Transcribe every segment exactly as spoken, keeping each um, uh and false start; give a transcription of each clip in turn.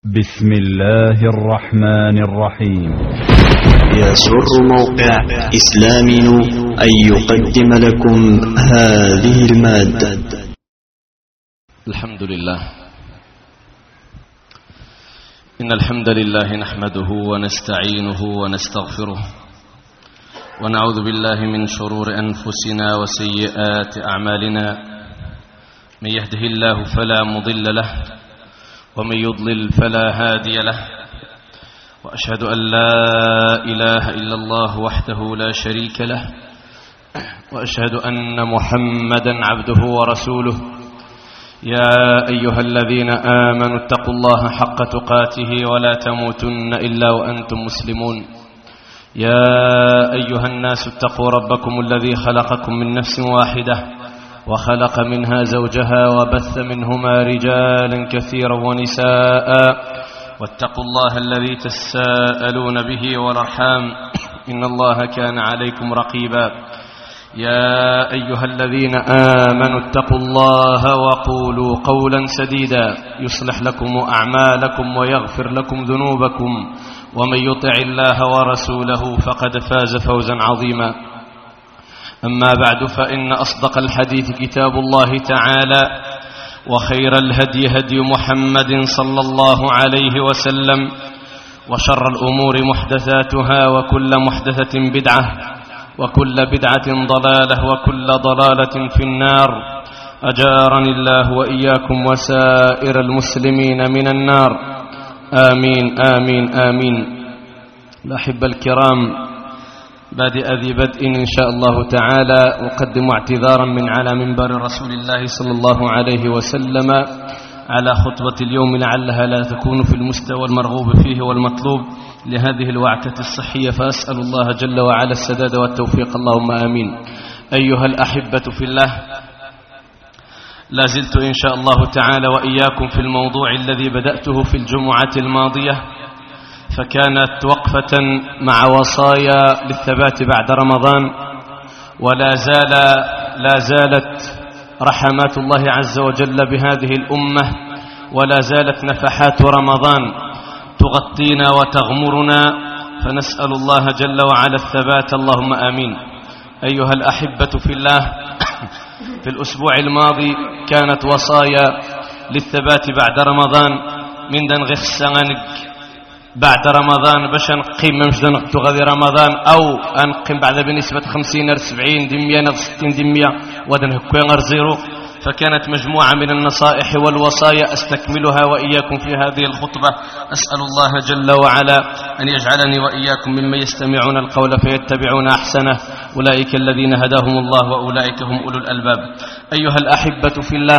بسم الله الرحمن الرحيم. يسر موقع إسلامي أن يقدم لكم هذه المادة. الحمد لله، إن الحمد لله نحمده ونستعينه ونستغفره ونعوذ بالله من شرور أنفسنا وسيئات أعمالنا. من يهده الله فلا مضل له ومن يضلل فلا هادي له، وأشهد أن لا إله إلا الله وحده لا شريك له، وأشهد أن محمدا عبده ورسوله. يا أيها الذين آمنوا اتقوا الله حق تقاته ولا تموتن إلا وأنتم مسلمون. يا أيها الناس اتقوا ربكم الذي خلقكم من نفس واحدة وخلق منها زوجها وبث منهما رجالا كثيرا ونساء، واتقوا الله الذي تساءلون به والأرحام إن الله كان عليكم رقيبا. يا أيها الذين آمنوا اتقوا الله وقولوا قولا سديدا يصلح لكم أعمالكم ويغفر لكم ذنوبكم، ومن يطع الله ورسوله فقد فاز فوزا عظيما. أما بعد، فإن أصدق الحديث كتاب الله تعالى، وخير الهدي هدي محمد صلى الله عليه وسلم، وشر الأمور محدثاتها، وكل محدثة بدعة، وكل بدعة ضلالة، وكل ضلالة في النار. أجارني الله وإياكم وسائر المسلمين من النار، آمين آمين آمين. الأحبة الكرام، بادئ ذي بدء إن شاء الله تعالى أقدم اعتذارا من على منبر رسول الله صلى الله عليه وسلم على خطبة اليوم، لعلها لا تكون في المستوى المرغوب فيه والمطلوب لهذه الوعكة الصحية، فأسأل الله جل وعلا السداد والتوفيق، اللهم آمين. أيها الأحبة في الله، لا زلت إن شاء الله تعالى وإياكم في الموضوع الذي بدأته في الجمعة الماضية، فكانت وقفة مع وصايا للثبات بعد رمضان، ولا زال لا زالت رحمات الله عز وجل بهذه الأمة، ولا زالت نفحات رمضان تغطينا وتغمرنا، فنسأل الله جل وعلا الثبات، اللهم آمين. أيها الأحبة في الله، في الأسبوع الماضي كانت وصايا للثبات بعد رمضان من دنغ السغنق بعد رمضان باش نقيم مش نقطو غادي رمضان، او نقيم بعد بنسبة خمسين سبعين دمية ستين دمية ودن هكوين زيرو. فكانت مجموعة من النصائح والوصايا أستكملها وإياكم في هذه الخطبة. أسأل الله جل وعلا أن يجعلني وإياكم ممن يستمعون القول فيتبعون أحسنه، أولئك الذين هداهم الله وأولئك هم أولو الألباب. أيها الأحبة في الله،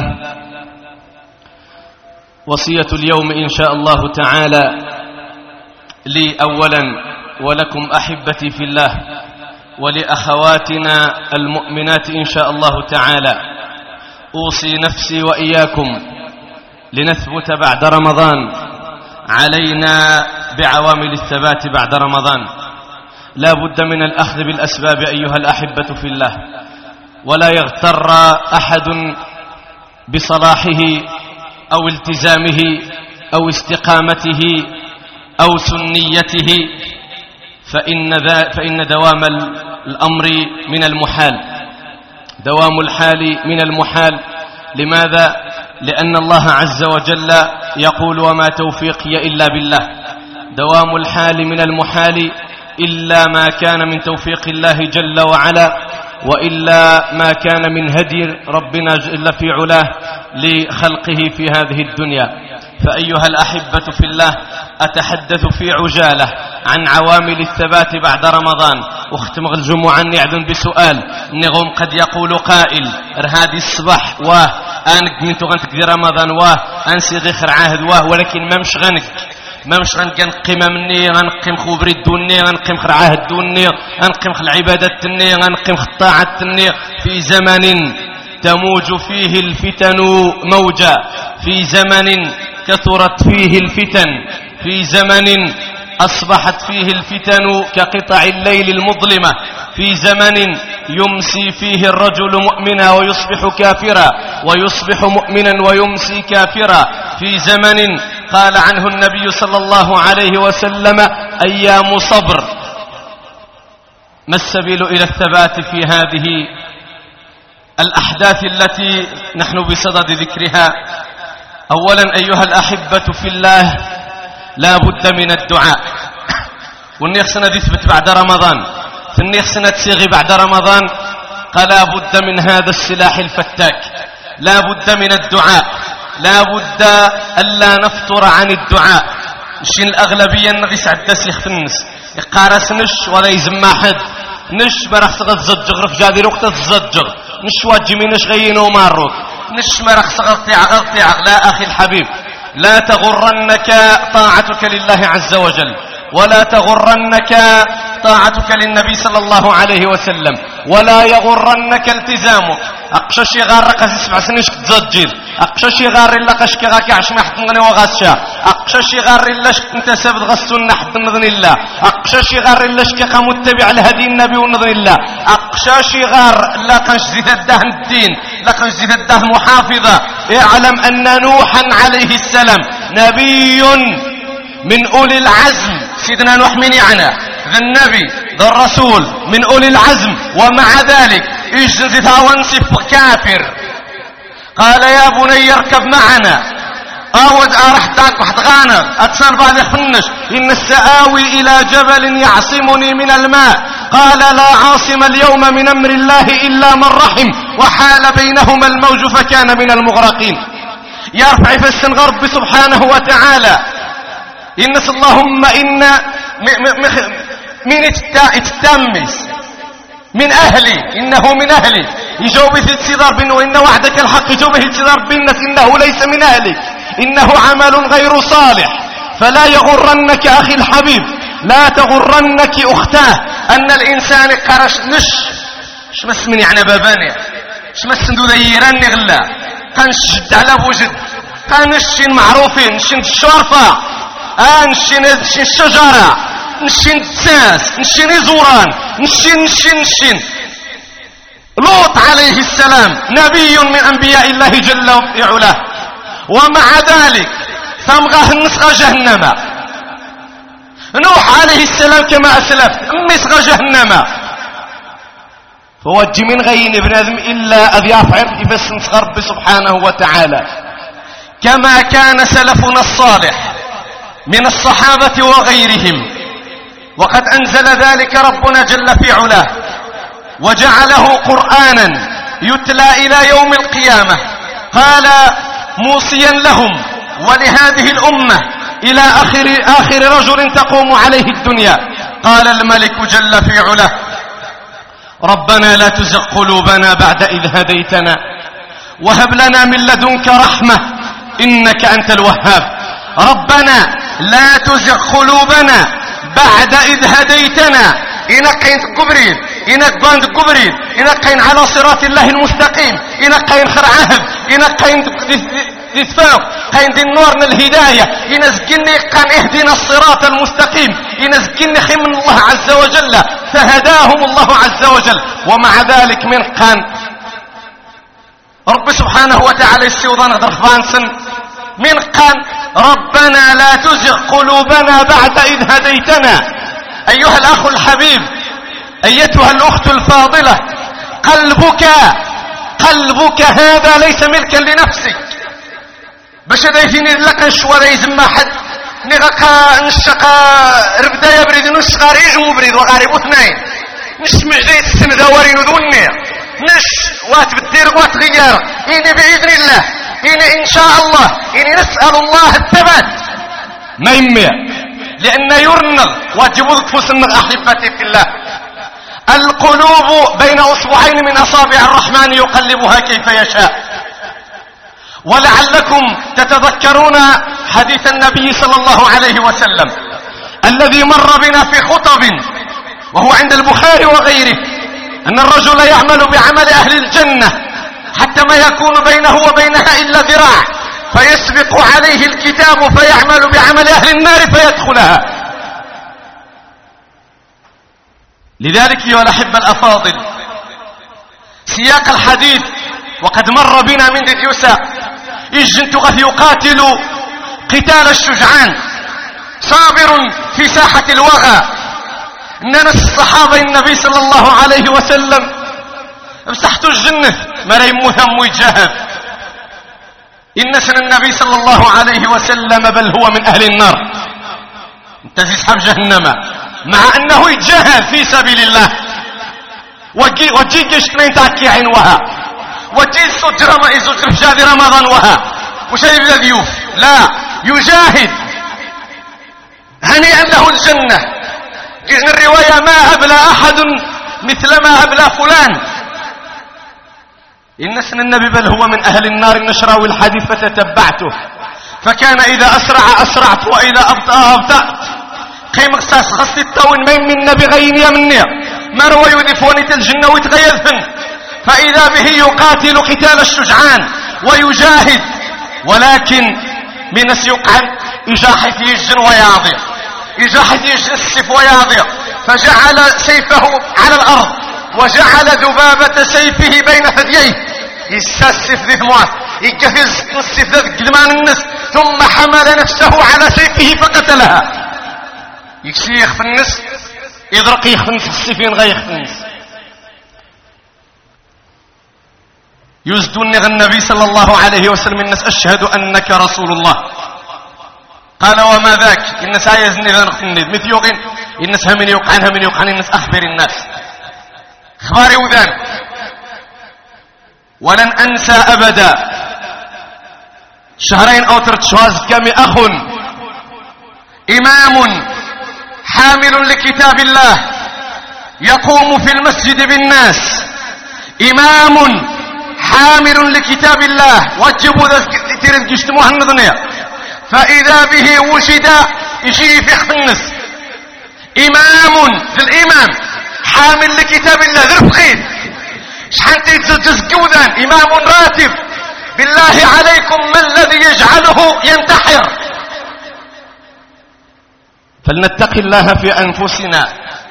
وصية اليوم إن شاء الله تعالى لي أولا ولكم أحبتي في الله، ولأخواتنا المؤمنات إن شاء الله تعالى. أوصي نفسي وإياكم لنثبت بعد رمضان، علينا بعوامل الثبات بعد رمضان. لا بد من الأخذ بالأسباب أيها الأحبة في الله، ولا يغتر أحد بصلاحه أو التزامه أو استقامته أو سنيته، فإن, فإن دوام الأمر من المحال، دوام الحال من المحال. لماذا؟ لأن الله عز وجل يقول: وما توفيقي إلا بالله. دوام الحال من المحال إلا ما كان من توفيق الله جل وعلا، وإلا ما كان من هدي ربنا جل في علاه لخلقه في هذه الدنيا. فأيها الأحبة في الله، أتحدث في عجالة عن عوامل الثبات بعد رمضان. واختم الجمعة نعذن بسؤال نغم قد يقول قائل: هذه الصباح واه أنك من تغنتك دي رمضان واه أنسي غير عهد واه، ولكن ما مش غنك ما مش غنقيم مني، غنقيم خبري الدنيا، غنقيم خر عهد الدنيا، غنقيم خر العبادة الدنيا، غنقيم خر الطاعة الدنيا، في زمن تموج فيه الفتن موجا، في زمن كثرت فيه الفتن، في زمن أصبحت فيه الفتن كقطع الليل المظلمة، في زمن يمسي فيه الرجل مؤمنا ويصبح كافرا، ويصبح مؤمنا ويمسي كافرا، في زمن قال عنه النبي صلى الله عليه وسلم: أيام صبر. ما السبيل إلى الثبات في هذه الأحداث التي نحن بصدد ذكرها؟ أولا أيها الأحبة في الله، لا بد من الدعاء. والنيخ سنة تثبت بعد رمضان، في النيخ سنة تسيغي بعد رمضان. قال لا بد من هذا السلاح الفتاك، لا بد من الدعاء، لا بد ألا نفطر عن الدعاء. الشين الأغلبية نغيس عدسيخ في النس يقارس نش ولا يزمى حد نش برخص غزجغ رف جادي وقت الزجغ نش واجمي نش غينو ماروك نش مرخص غطيع غطيع. لا أخي الحبيب، لا تغرنك طاعتك لله عز وجل، ولا تغرنك طاعتك للنبي صلى الله عليه وسلم، ولا يغرنك التزامك. أقشش يغارك سبع سنش تزجل، أقشش يغار إلا قشك غاك عش ما حد مغني وغاسشا، أقشش يغار إلا شك انت سبت غسون حد نظن الله، أقشش يغار إلا شك متبع لهدي النبي ونظن الله، أقشش يغار لا قنش زيد الدهن الدين، لا قنش زيد الدهن محافظة. اعلم أن نوحا عليه السلام نبي من أولي العزم. سيدنا نوح من يعني ذا النبي ذا الرسول من أولي العزم، ومع ذلك اجزتها وانصف كافر. قال يا بني اركب معنا، اود ارح داك واحد غانا اتصل بعد خنش ان السآوي الى جبل يعصمني من الماء. قال لا عاصم اليوم من امر الله الا من رحم وحال بينهما الموج فكان من المغرقين. يرفع في السن رب سبحانه وتعالى إنس اللهم إن من التامس من أهلي، إنه من أهلي يجوبه التدار بن وإن وعدك الحق يجوبه التدار بالنس إنه ليس من أهلك، إنه عمل غير صالح. فلا يغرنك أخي الحبيب، لا تغرنك أختاه أن الإنسان قرش نش شمس من يعني باباني شمس ندو ذيران غلا قنش جد على بوجد قنشين معروفين نشين الشرفة آه نشين الشجرة نشين التاس نشين زوران نشين نشين نشين. لوط عليه السلام نبي من أنبياء الله جل وعلا، ومع ذلك ثمغه النسغة جهنم. نوح عليه السلام كما أسلفت النسغة جهنم. فوجه من غين ابن آدم إلا أذ يفعل بس نسغ رب سبحانه وتعالى، كما كان سلفنا الصالح من الصحابة وغيرهم. وقد أنزل ذلك ربنا جل في علاه وجعله قرآنا يتلى إلى يوم القيامة. قال موصيا لهم ولهذه الأمة إلى آخر, آخر رجل تقوم عليه الدنيا. قال الملك جل في علاه ربنا لا تزغ قلوبنا بعد إذ هديتنا وهب لنا من لدنك رحمة إنك أنت الوهاب. ربنا لا تزغ قلوبنا بعد إذ هديتنا إنك كاين تقبرين إنك باند قبرين إنك كاين على صراط الله المستقيم إنك كاين خر عهد إنك كاين تتفاق كاين دي النور من الهداية ينزقني كان اهدنا الصراط المستقيم ينزقني خي من الله عز وجل فهداهم الله عز وجل. ومع ذلك من كان رب سبحانه وتعالى السيوضان غضرفان سن من قال ربنا لا تزغ قلوبنا بعد إذ هديتنا. أيها الأخ الحبيب، أيتها الأخت الفاضلة، قلبك قلبك هذا ليس ملكا لنفسك باش دايفيني لك نشوى يزم حد نغاكا نشقا ربدا يبرد نشقا ريج مبرد وغارب اثنين نش مجدي السن دوارين ذوني نش وات بالدير وات غيار إني بإذن الله إني إن شاء الله إني نسأل الله الثبات ما يمي لأن يرنغ واجبوك فسنغ أحبتي في الله. القلوب بين أصبعين من أصابع الرحمن يقلبها كيف يشاء. ولعلكم تتذكرون حديث النبي صلى الله عليه وسلم الذي مر بنا في خطب وهو عند البخاري وغيره أن الرجل يعمل بعمل أهل الجنة حتى ما يكون بينه وبينها إلا ذراع فيسبق عليه الكتاب فيعمل بعمل أهل النار فيدخلها. لذلك أيها الأحبة الأفاضل سياق الحديث وقد مر بنا من ديوسا إجن تغث يقاتل قتال الشجعان، صابر في ساحة الوغى. إننا الصحابة النبي صلى الله عليه وسلم مسحتوا الجنة ما يمو ثم يتجاهد. إن النبي صلى الله عليه وسلم بل هو من أهل النار، انت في صحاب جهنم، مع أنه يتجاهد في سبيل الله. وجي كشتنين تاكي عين وها، وجي سجر ما يزجر في شهر رمضان وها، وش يبدأ ضيوف؟ لا، يجاهد هنيئا له الجنة. إذن الرواية ما أبلى أحد مثل ما أبلى فلان. إن اسم النبي بل هو من أهل النار. النشراوي الحديث فتتبعته، فكان إذا أسرع أسرعت وإذا أبطأ أبطأت. قيم اغساس خص التون من من النبي غين يمني مروى يدفوني الجنة ويتغيثن، فإذا به يقاتل قتال الشجعان ويجاهد، ولكن من يقعن يجاحد يجن وياضي، يجاحد يجن السيف وياضي، فجعل سيفه على الأرض وجعل ذبابة سيفه بين ثدييه، يستسف ذي ثموات يقفز السيف ذي قدمان النس، ثم حمل نفسه على سيفه فقتلها. يكسي يخف النس يضرق يخف النس السيفين غير يخف النس. يزدون النبي صلى الله عليه وسلم الناس أشهد أنك رسول الله. قال وما ذاك؟ الناس عايزني ذا نختني مثل يوغين الناس همين يوقعن همين يوقعن الناس أخبر الناس خباري وذان. ولن أنسى أبدا شهرين أو ترت شواز كم أخ إمام حامل لكتاب الله يقوم في المسجد بالناس، إمام حامل لكتاب الله وجبوا ذا ترد جشتموها النظنية، فإذا به وجد يجي في خنس. إمام في الإمام حامل لكتاب الله ذرب خير شحن تيتزجز قوذان، إمام راتب. بالله عليكم ما الذي يجعله ينتحر؟ فلنتق الله في أنفسنا.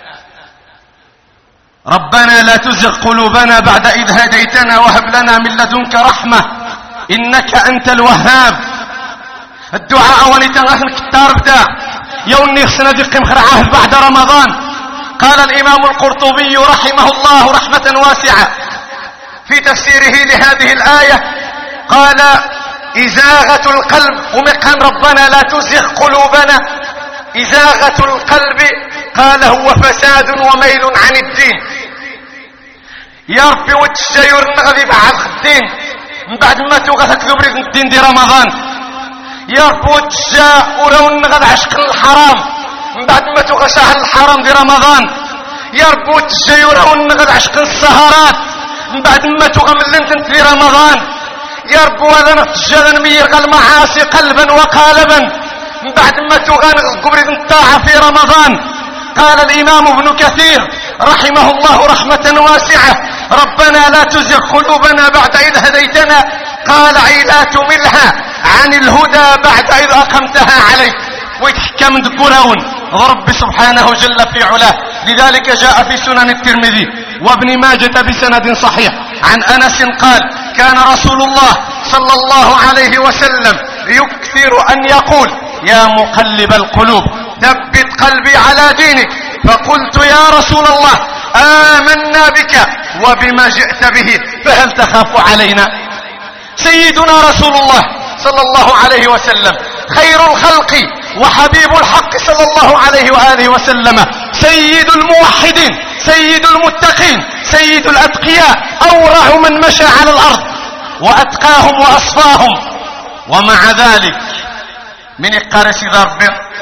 ربنا لا تزغ قلوبنا بعد إذ هديتنا وهب لنا من لدنك رحمة إنك أنت الوهاب. الدعاء ونتغاث الكتار بدا يوني خسنا دقم خرعاه بعد رمضان. قال الإمام القرطبي رحمه الله رحمة واسعة في تفسيره لهذه الآية، قال إزاغة القلب ومقام ربنا لا تزغ قلوبنا، إزاغة القلب قال هو فساد وميل عن الدين. يا ربي وتشاير نغذي بعد الدين من بعد ما توغثك ذبريد الدين دي رمضان. يا ربي وتشا ولو نغذ عشق الحرام من بعد ما توغش عن الحرام دي رمضان. يا ربي وتشا ولو نغذ عشق السهرات من بعد ما تغمل انت في رمضان. يا ربي وهذا نتجا نمير المعاصي قلبا وقالبا من بعد ما تغانغ قبرد الطاعة في رمضان. قال الإمام ابن كثير رحمه الله رحمة واسعة ربنا لا تزغ قلوبنا بعد إذ هديتنا، قال أي لا تملها عن الهدى بعد إذ أقمتها عليه. ويتحكى من ذكورون رب سبحانه جل في علاه. لذلك جاء في سنن الترمذي وابن ماجة بسند صحيح عن أنس قال كان رسول الله صلى الله عليه وسلم يكثر أن يقول يا مقلب القلوب ثبت قلبي على دينك. فقلت يا رسول الله آمنا بك وبما جئت به فهل تخاف علينا؟ سيدنا رسول الله صلى الله عليه وسلم خير الخلق وحبيب الحق صلى الله عليه وآله وسلم، سيد الموحدين سيد المتقين سيد الأتقياء، أورع من مشى على الأرض وأتقاهم وأصفاهم. ومع ذلك من يقارس ضرب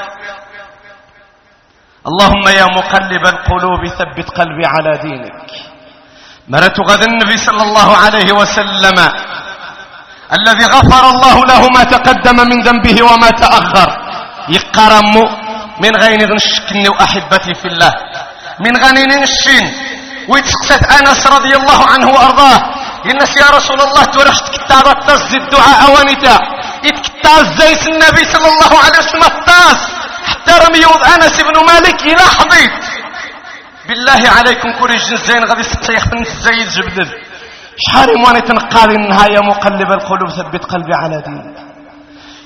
اللهم يا مقلب القلوب ثبت قلبي على دينك. مرت غد النبي صلى الله عليه وسلم الذي غفر الله له ما تقدم من ذنبه وما تأخر يقرم من غير نشكني وأحبتي في الله من غني نشين. ويتسقست أنس رضي الله عنه وأرضاه الناس يا رسول الله تورشت كتاب التاز الدعاء ونتا يتكتاز زيت النبي صلى الله عليه وسلم التاز حتى رميوض أنس بن مالك إلى حضيت. بالله عليكم كل جنزين غادي ستيخ بن الزيد جبدل شحال مواني تنقال النهاية مقلب القلوب ثبت قلبي على دينك.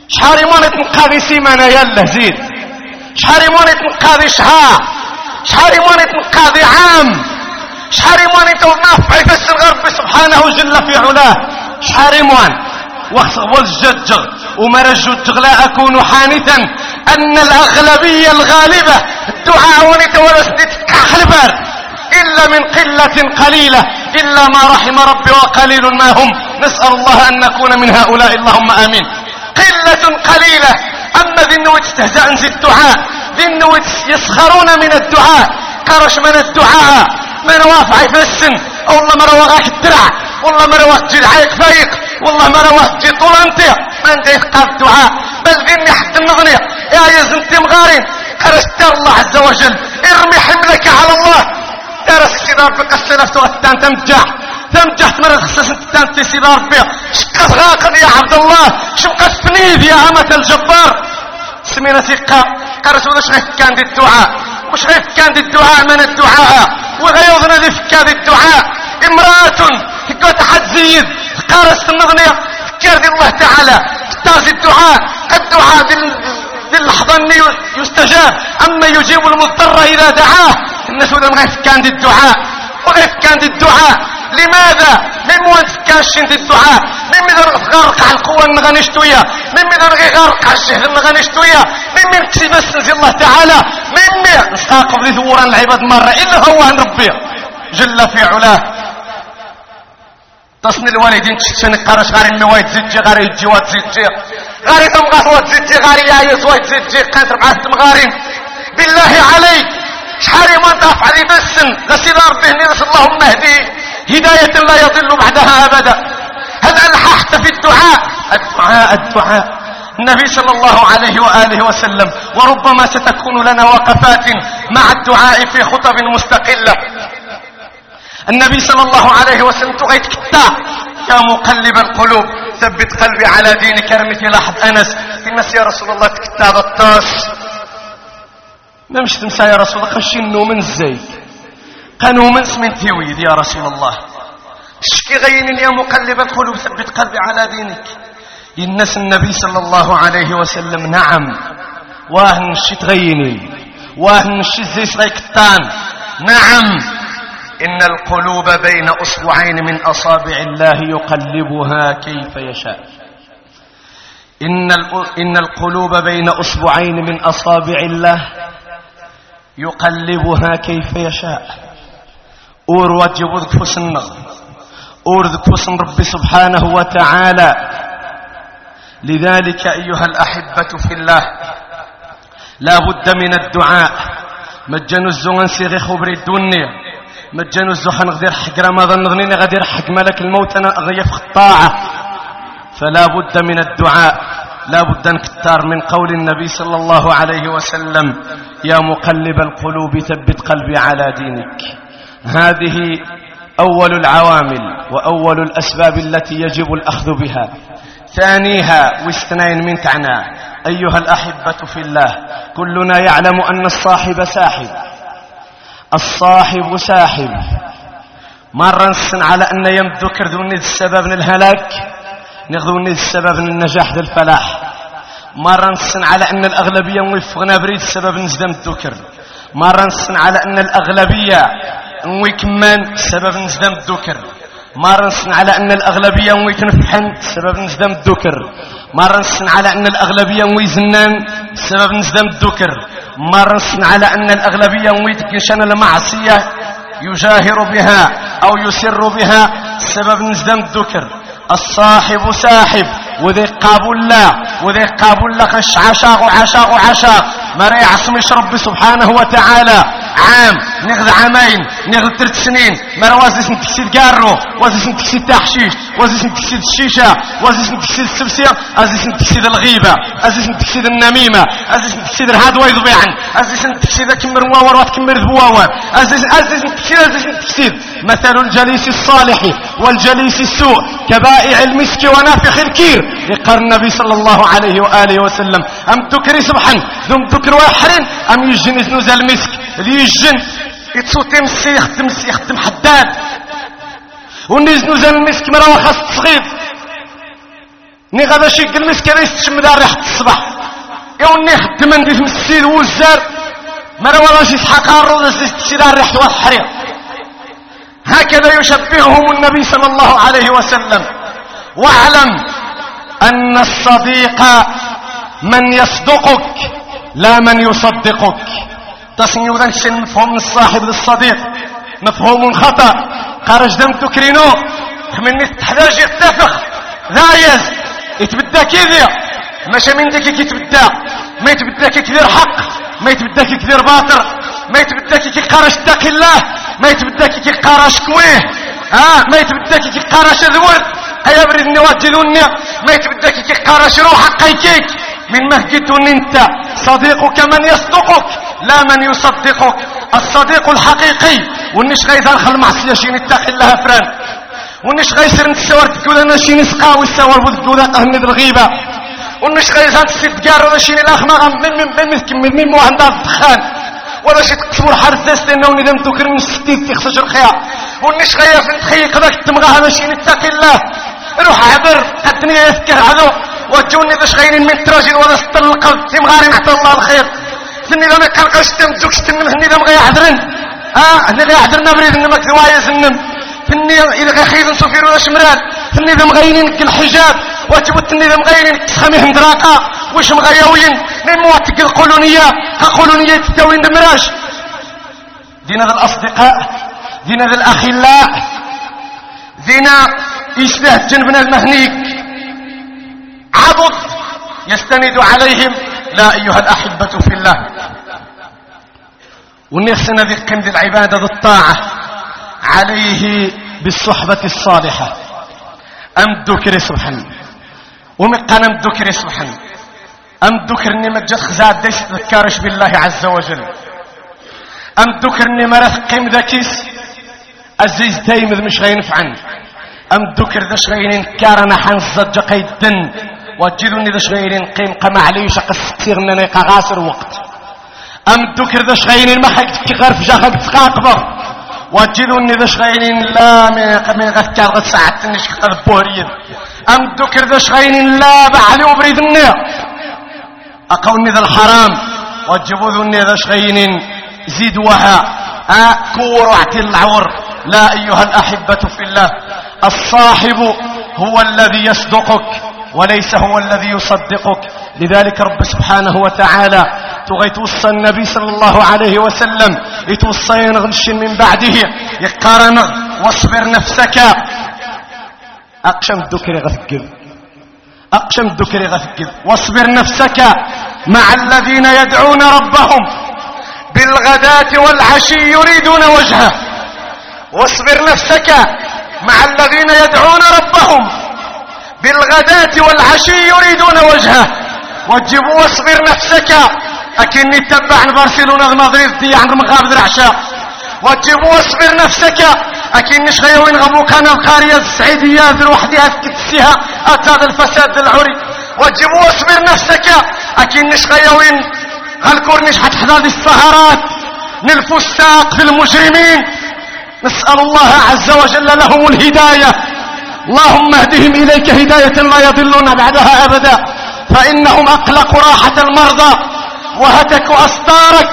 شحال يموني تنقاضي سيمانه يلا زيد، شحال يموني تنقاضي شهر، شحال يموني تنقاضي عام، شحال يموني توقف يفسر ربي سبحانه جل في علاه، شحال يمون وخصغول الجدج ومرج لا أكون حانثا أن الأغلبية الغالبة الدعاء ونتورثني تتكحلبر إلا من قلة قليلة إلا ما رحم ربي وقليل ما هم، نسأل الله أن نكون من هؤلاء اللهم آمين. قلة قليلة. أما ذي النوت استهزاء زي الدعاء، ذي النوت يسخرون من الدعاء، قرش من الدعاء من وافع في السن، والله ما رواغاك الدرع، والله ما رواغ تجي العيق فايق، والله ما رواغ تجي طول انت ما انت يفقى الدعاء، بل ذني حتى النغنية يا يزنتي مغارين قرشت الله عز وجل ارمي حملك على الله. درس السيدار في قصة نفسه غتان تمجح تمجح تمرد خصص انتان في سيدار فيها شقت غاقد يا عبد الله، شقت فنيد يا أمة الجبار. سمينا ثقة قرشوا وش غيف كان دي الدعاء، وش غيف كان دي الدعاء من الدعاء وغيوضنا ذي فكا دي الدعاء. امرأة تقول تحت زيد قارس النغنية فكر دي الله تعالى تتازي الدعاء، الدعاء دي, دي اللحظة انه يستجاب، اما يجيب المضطر اذا دعاه. الناس وذا غيف كان دي الدعاء وغيف كان دي الدعاء. لماذا؟ من موانت كانشين دي الدعاء، من مدر غارق على القوة النغنشتوية، من مدر غارق على الشهر النغنشتوية، من من كسب السنزي الله تعالى، من من نستاقب ذي ثورا العباد مرة إلا هو عن ربي جل في علاه. تصني الوالدين تشتشن قارش غاري الموايد زيتجي غاري الجوات زيتجي غاري تمغاثوات زيتجي غاري يايس وايد زيتجي قاتر معاه تمغارين. بالله عليك شحال ما تفعل بالسن لسيد ربه نرس اللهم اهديه هداية لا يضل بعدها أبدا. هل ألححت في الدعاء؟ الدعاء الدعاء. النبي صلى الله عليه وآله وسلم وربما ستكون لنا وقفات مع الدعاء في خطب مستقلة. النبي صلى الله عليه وسلم تغيت كتا يا مقلب القلوب ثبت قلبي على دينك. رميت لاحظ أنس الناس يا رسول الله تكتا الطاس ما مش تمسى يا رسول الله خشنو من الزيت قانو من اسم تيويد يا رسول الله اشكي غين يا مقلب القلوب ثبت قلبي على دينك. الناس النبي صلى الله عليه وسلم نعم واهن الشي تغيني واهن الشي زيت غيكتان. نعم إن القلوب بين أصبعين من أصابع الله يقلبها كيف يشاء. إن, إن القلوب بين أصبعين من أصابع الله يقلبها كيف يشاء. اور واجب ذكفس النغ اور ذكفس ربي سبحانه وتعالى. لذلك أيها الأحبة في الله لا بد من الدعاء. مجنو الزغن سيغي خبر الدنيا مجنو الزخن غدير حق رمضان نغنين غدير حق ملك الموت أنا أغيف الطاعة. فلا بد من الدعاء. لا بد أن كتار من قول النبي صلى الله عليه وسلم يا مقلب القلوب ثبت قلبي على دينك. هذه أول العوامل وأول الأسباب التي يجب الأخذ بها. ثانيها واستنين من تعنى أيها الأحبة في الله كلنا يعلم أن الصاحب ساحب. الصاحب ساحب مرة نسن على أن يمدكر ذوني السبب من الهلاك نغذوني السبب من النجاح ذي الفلاح. مرة نسن على أن الأغلبية موفقنا بريد السبب نزدم الذكر. مرة نسن على أن الأغلبية ويكمان سبب نزدم الذكر. مرة نسن على أن الأغلبية ويكنفحن سبب نزدم الذكر. مرة نسن على أن الأغلبية ويزنان سبب نزدم الذكر. مرة نسن على أن الأغلبية ويتكنشن المعصية يجاهر بها أو يسر بها سبب نزدم الذكر. الصاحب ساحب وذي قابل الله وذي قابل الله خش عشاق وعشاق وعشاق ما رأي عصمش ربي سبحانه وتعالى عام نغذ عامين نغذ ثلاث سنين ما روازيس نتكسيد قارو وازيس نتكسيد تحشيش وازيس نتكسيد الشيشة وازيس نتكسيد السبسية ازيس نتكسيد الغيبة ازيس نتكسيد النميمة ازيس نتكسيد الهاد ويضبيعا ازيس نتكسيد كمر واور وتكمر ذبواور ازيس ازيس نتكسيد ازيس نتكسيد. مثل الجليس الصالح والجليس السوء كبائع المسك ونافخ الكير. يقر النبي صلى الله عليه وآله وسلم أم تكري سبحان ثم تكر ويحرن أم يجن يزنوز المسك اللي يجن يتصوت يمسي يختم يمسي يختم حداد ونزنوز المسك مرا وخاص تصغير ني غدا شي قلمس كان يستشم دار ريحة الصباح يوني خدم عندي في السيد والزار مرة ولا شي سحاق الرز يستشم دار ريحة والحريق. هكذا يشبههم النبي صلى الله عليه وسلم. واعلم أن الصديق من يصدقك لا من يصدقك. تصنيو ذا الشيء مفهوم من الصاحب للصديق مفهوم خطأ. خرج دم تكرينو من تحتاج يتفخ ذايز يتبدا كذا ماشي من ذاك يتبدا ما يتبدا كيدير حق ما يتبدا كيدير باطل ما يتبدا كيقارش اتقي الله ما يتبدا كيقارش كويه ها ما يتبدا كيقارش ذول ايا بريدني واجلوني ما يتبدا كيقارش روحك قيكيك من مهجدون انت. صديقك من يصدقك لا من يصدقك. الصديق الحقيقي ونش غيظهر خل معصيه شي نتقي الله فران ونش غيسر نتساور تقول انا شي نسقى ويساور بتقول اهند الغيبه ونش غيزان تسدقار ولا شي الاخماغ من من من من من مو عندها الدخان ولا شي تقصبوا الحرزاس لانه ندم تكرم الستيت تخسر الخيا ونش غيا في تخيق ذاك التمغى هذا شي نتقي الله روح عبر قدني يذكر عدو وجوني باش غيرين من تراجل ولا سطر القلب تمغاري نعطي الله الخير فني لما كان قشتم دوكش تنم هني لما غيحضرن اه هني غيحضرنا بريد انما كوايا سنم فني اذا غيخيل نسوفير ولا شمران فني لما غيرين الحجاب وتبت اني لما غيرين تسخميهم دراقه واش مغياوين من مواتك القولونيه كقولونيه تداوين دمراج. دينا ذا الاصدقاء دينا ذا الاخلاء دينا يشبه جنبنا المهنيك عبد يستند عليهم. لا أيها الأحبة في الله ونحسن ذكر ذي العبادة ذي الطاعة عليه بالصحبة الصالحة. أم الذكر سبحانه ومقنا أم الذكر سبحانه أم الذكر إني مجد خزاد ديش تذكرش بالله عز وجل. أم الذكر إني مرث قيم ذكيس أزيز دايم مش غينفعن. أم الذكر ذا شغيرين كارنا حنزج قيدن وجدوني ذا شغيرين قيم قم عليش قصير ننيقى غاسر وقت. أم الذكر ذا شغيرين ما حقك غرف جاخك تقاقبه وجدوني ذا شغيرين لا من غثكار غد ساعتني شكتر بوريد. أم الذكر ذا شغيرين لا بعلي وبريد النير أقوني ذا الحرام وجبوذني ذا شغيرين زيدوها كور واعتي العور. لا أيها الأحبة في الله الصاحب هو الذي يصدقك وليس هو الذي يصدقك. لذلك رب سبحانه وتعالى تغي توصى النبي صلى الله عليه وسلم يتوصى ينغنش من بعده يقارن واصبر نفسك. أقشم الذكر غفقذ أقشم الذكر غفقذ واصبر نفسك مع الذين يدعون ربهم بالغداة والعشي يريدون وجهه. واصبر نفسك مع الذين يدعون ربهم بالغداة والعشي يريدون وجهه. وجبوا واصبر نفسك أكني تبع برشلونة مدريد دي عن مغابر العشاء. وجبوا واصبر نفسك أكني شغيوين غبوك أنا القارية السعيدية ذي وحدها تكتسيها أتاد الفساد العري. وجبوا واصبر نفسك أكني شغيوين غالكورنيش حتحضر السهرات نلفوا الساق في المجرمين. نسأل الله عز وجل لهم الهداية. اللهم اهدهم إليك هداية لا يضلون بعدها أبدا فإنهم أقلقوا راحة المرضى وهتكوا أستارك.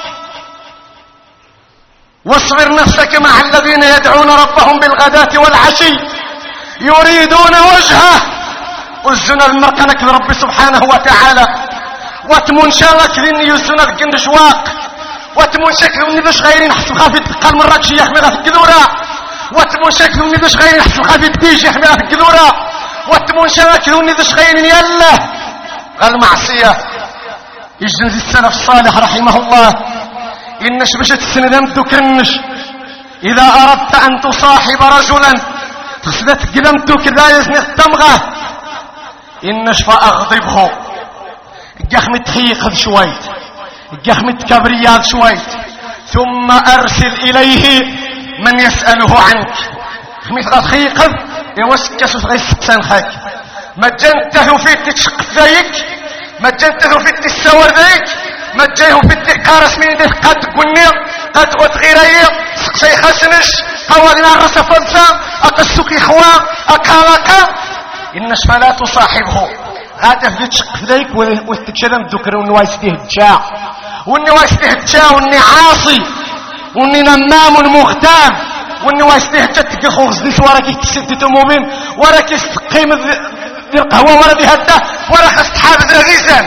واصبر نفسك مع الذين يدعون ربهم بالغداة والعشي يريدون وجهه. وزنا المركنك لرب سبحانه وتعالى واتمون شالك لن يزنا الجند شواق واتمون شكل من ذش غيرين حسب خافي تقال من راكشي يحملها في الكذورة واتمون شكل من ذش غيرين حسب خافي تيجي يحملها في الكذورة واتمون شكل من ذش غيرين يلا المعصية. يجنز السلف الصالح رحمه الله إنش بشت السندم تكرنش إذا أردت أن تصاحب رجلا تسدت قدمتك لا يزني التمغة إنش فأغضبه جخم تخيق شويت جخم تكبريات شويت ثم أرسل إليه من يسأله عنك. خميس غاد خيقظ يوسكس غيستسان خاك مجنته في تشق ذيك مجنته في تسور ذيك مجيه في التقارس من ذيك قد قنير قد غيري سقسي خسنش قوالنا الرسا فلسا أقسوك إخوة أكالك إنش فلا تصاحبه غاتا في تشق فديك واستكشدم الذكر والنوايس فيه الجاع والنوايس فيه الجاع والني عاصي والني نمام مغتاب والنوايس فيه تتكي خورز ديس وراكي تسدت مؤمن وراكي تقيم ذي القهوة ورا ذي هده وراكي تحاب ذي غيزان.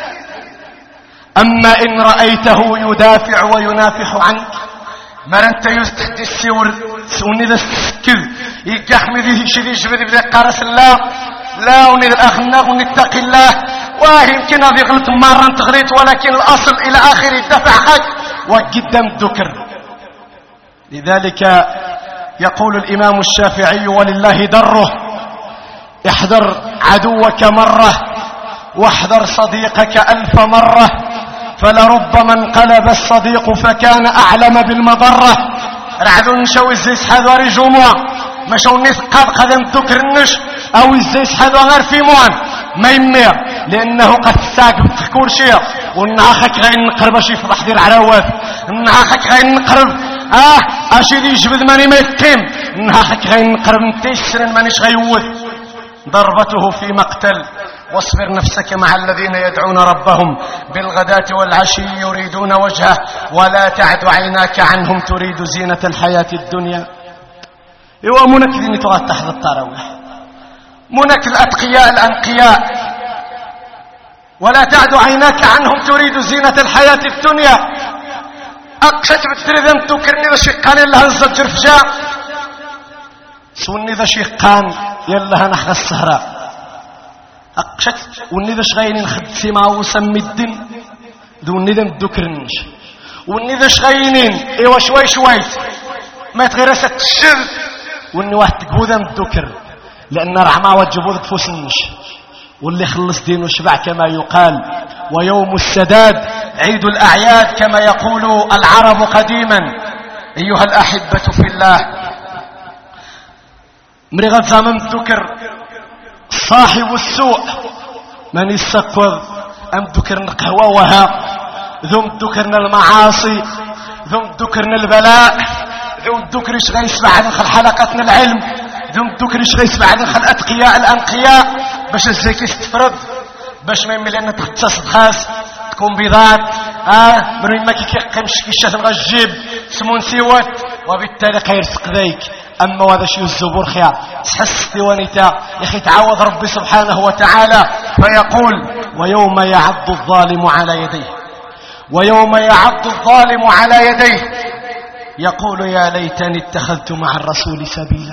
أما إن رأيته يدافع وينافح عنك مرنت يستحدي السور سوني ذا السكذ يكحمي ذي شدي جبدي بذي قارس الله لا وني الأخنا ونتق الله ويمكن هذه غلط مرة تغليت ولكن الأصل إلى آخر الدفع حق وقدم الذكر. لذلك يقول الإمام الشافعي ولله دره احذر عدوك مرة واحذر صديقك ألف مرة فلربما انقلب الصديق فكان أعلم بالمضرة. رعدو نشو الزيس حذواري جموع مشو نثقاب قدم ذكر النش او الزيس حذوار في موان ما يمير لانه قد ساقب تحكور شيء ونعاخك غير نقرب شي فضح ديال العراوات نعاخك غير نقرب اه اشي دي جبد ماني ما يقيم نعاخك غير نقرب نتيش سنن مانيش غيوث. ضربته في مقتل واصبر نفسك مع الذين يدعون ربهم بالغداة والعشي يريدون وجهه ولا تعد عيناك عنهم تريد زينة الحياة الدنيا. ايوا منك ذي تغاد تحت التراويح منك الأتقياء الأنقياء ولا تعد عيناك عنهم تريد زينة الحياة الدنيا. أقشت بالتريذم تكرني ذا شقان يلا هنزجر فجاء سوني ذا شقان يلا هنحغ السهراء أقشت وني ذا شغيني نخد سما وسمي الدن ذو الندم دكرنش وني ذا شغينين ايوا شوي شوي ما يتغيرست الشر وني واحد تقوذا الذكر لأن رعما وجبوذ تفوسنش واللي خلص دينه شبع كما يقال ويوم السداد عيد الأعياد كما يقول العرب قديما. أيها الأحبة في الله مرغة زمن الذكر صاحب السوء من يستقوذ أم ذكرنا القهوة وها ذم ذكرنا المعاصي ذم ذكرنا البلاء ذم ذكر شغي يسمع داخل حلقاتنا العلم ذم ذكر شغي يسمع داخل الأتقياء الأنقياء باش الزكي يستفرد باش ما يملي أن تختص خاص تكون بيضات اه من ما كيقيمش كيشات بغا الجيب سمون سيوات وبالتالي قيرسق ذيك. أما وهذا شيء الزبور خيار تحس ديوانيتا يا أخي تعوض ربي سبحانه وتعالى فيقول ويوم يعض الظالم على يديه ويوم يعض الظالم على يديه يقول يا ليتني اتخذت مع الرسول سبيلا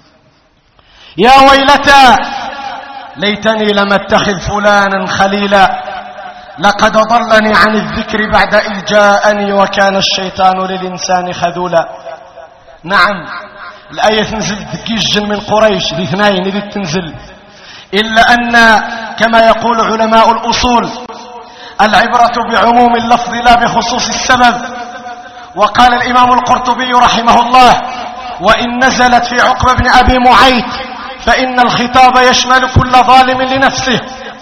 يا ويلتى ليتني لم اتخذ فلانا خليلا لقد ضلني عن الذكر بعد إذ جاءني وكان الشيطان للإنسان خذولا. نعم الآية تنزل دقيجا من قريش ذي اثنين ذي تنزل إلا أن كما يقول علماء الأصول العبرة بعموم اللفظ لا بخصوص السبب. وقال الإمام القرطبي رحمه الله وإن نزلت في عقبة بن أبي معيط فإن الخطاب يشمل كل ظالم لنفسه.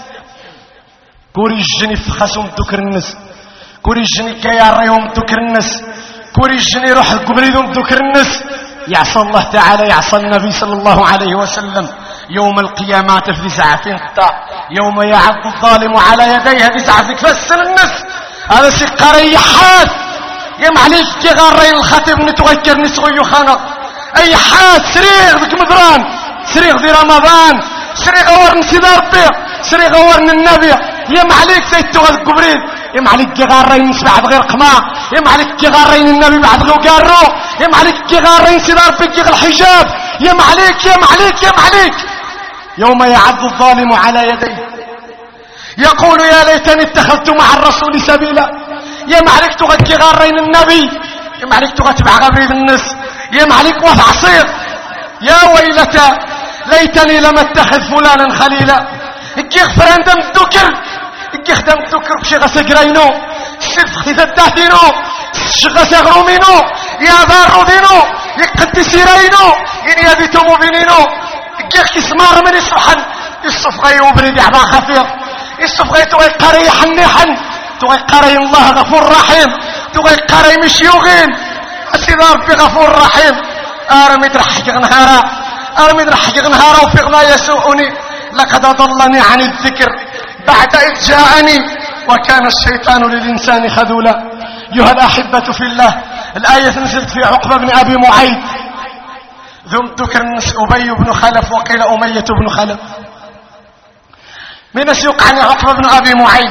كوري الجني فخسهم ذكر الناس كوري الجني كياريهم ذكر الناس كوري الجني روح قبريهم ذكر الناس يعصى الله تعالى يعصى النبي صلى الله عليه وسلم يوم القيامة في زعفين قطع يوم يعض الظالم على يديه في زعفك فسر الناس هذا شيء قريحات يم عليك كي غارين الخطيب نتغير نسوي خانق اي حاد سريغ ذك مدران سريغ في رمضان سريغ غور نسيد ربي سريغ غور النبي يم عليك سيتوغ الكبرين يم عليك كي غارين نسبع بغير قماع يم عليك كي غارين النبي بعد غو قارو يم عليك كي غارين سيد ربي كي الحجاب يم عليك يم عليك يم عليك يوم يعض الظالم على يديه يقول يا ليتني اتخذت مع الرسول سبيلا يا معلك تغكي غارين النبي يا معلك تغتبع غبريد الناس يا معلك وفعصير يا ويلتا ليتني لم اتخذ فلانا خليلا اكي اغفران دم الدكر اكي اخدم الدكر بشي غسا قرينو الشفخ تداتينو الشغسا غرومينو يا ذارو دينو يقدسي رينو إن يبيتو مبينينو اكي اخي سمار من السحن الصفغي وبريد عبا خفير الصفغي توي قري حنيحن توي قري الله غفور رحيم توي قري مشيوغين السيدة ربي غفور رحيم ارمي ترحق نهارا ارمي ترحق نهارا وفيق ما يسوءني لقد أضلني عن الذكر بعد إذ جاءني وكان الشيطان للإنسان خذولا. أيها الأحبة في الله، الآية نزلت في عقبة بن أبي معيط ذو الذكر أبي بن خلف وقيل أمية بن خلف. من يسيق عن عقبة بن أبي معيط،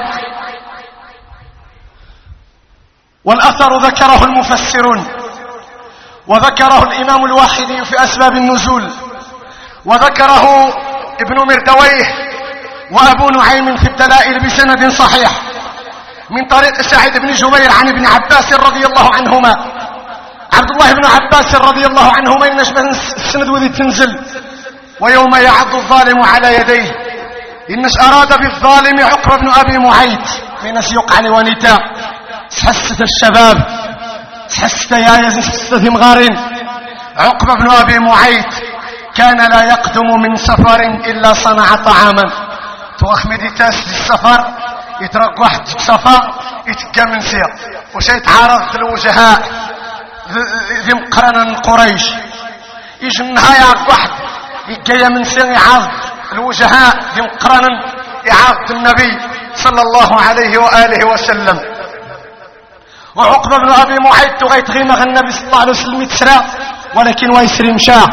والأثر ذكره المفسرون وذكره الإمام الواحدي في أسباب النزول وذكره ابن مردويه وأبو نعيم في الدلائل بسند صحيح من طريق سعيد بن جبير عن ابن عباس رضي الله عنهما. عبد الله بن عباس رضي الله عنهما إنش من السند وذي تنزل ويوم يعض الظالم على يديه، إنش أراد بالظالم عقبة بن أبي معيط من يسيق عن ونتا سحست الشباب سحست يا يزن سحست مغارين. عقبة بن أبي معيط كان لا يقدم من سفر إلا صنع طعاما. توخمدي تاس السفر يترك واحد سفر يتكا من سير وش يتعارض الوجهاء ذي مقرنا قريش يجي النهاية واحد يتجي من سير يعارض الوجهاء ذي مقرنا يعارض النبي صلى الله عليه وآله وسلم. وعقبة بن أبي معيط تغيت غيمة النبي صلى الله عليه وسلم يتسرى ولكن ويسري مشاه